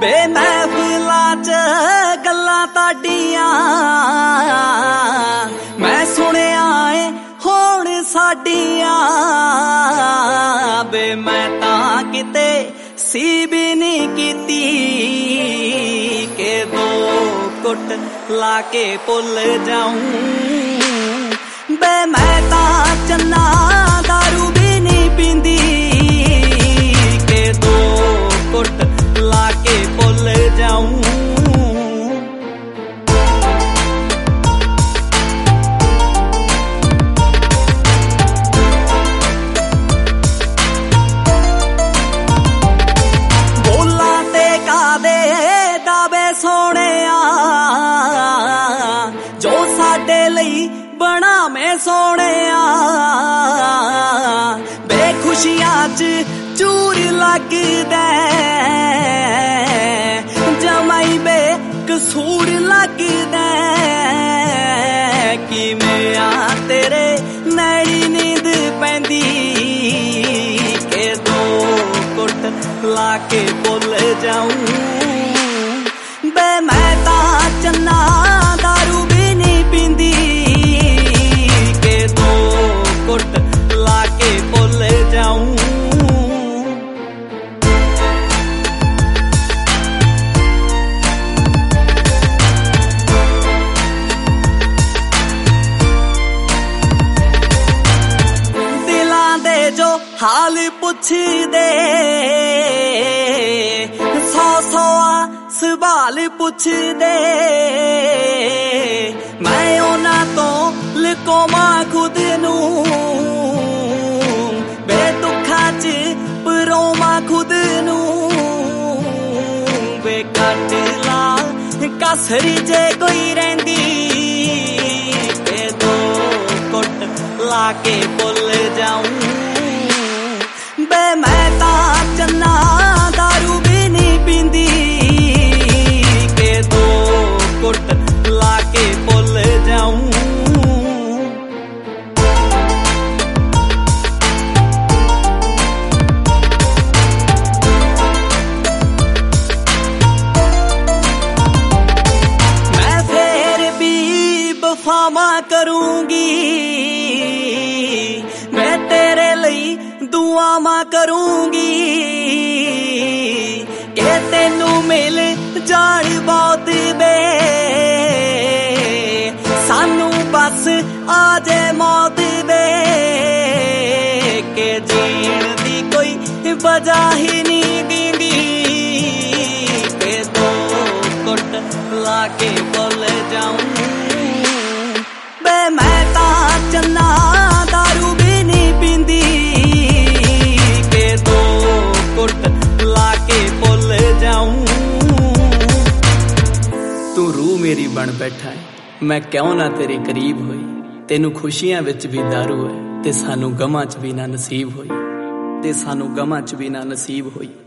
बे महफिलां च गल्लां ताडियां मैं सुनिया ए होण साडियां बे मैं तां किते सी भी नहीं कीती के दो कुट लाके भुल जाऊं बे मैं तां चन्ना दारू भी नहीं पींदी के दो कुट लाके भुल जाऊं बोला ते कादे दावे सोने जो साडे लई बना मैं सोने बेखुशियां च चूर लगदा जमाई बे कसूर लगदा कि मैं तेरे नैनी नींद पैंदी के दो कुट लाके भुल जाऊं बे मैं तां चन्ना दारू भी नहीं पींदी के दो कुट लाके भुल जाऊं जो हाल पुछ दे सौ सौ सवाल पुछ दे मैं उन्हां तो लुकोवां खुद नू बे दुखां च परोवां खुद नू बे कट ला कसर जे कोई रहिंदी ते दो कुट लाके भुल जाऊं बे मैं तां चन्ना दारू भी नहीं पींदी के दो कुट लाके भुल जाऊं मैं फिर भी वफावा करूंगी मैं तेरे लई दुआवां करूंगी के तेनू मिल जान बहुत बे सानू बस आजे मौत बे के जीण दी कोई वजह ही नहीं दींदी के दो कुट लाके भुल जाऊं बे मैं तां चन्ना दारू भी नहीं पींदी लाके भुल जाऊं तू रूह मेरी बन बैठा है मैं क्यों ना तेरे करीब होई तेनू खुशियां विच भी दारू है ते सानू गमां च भी ना नसीब होई ते सानू गमां च भी ना नसीब होई।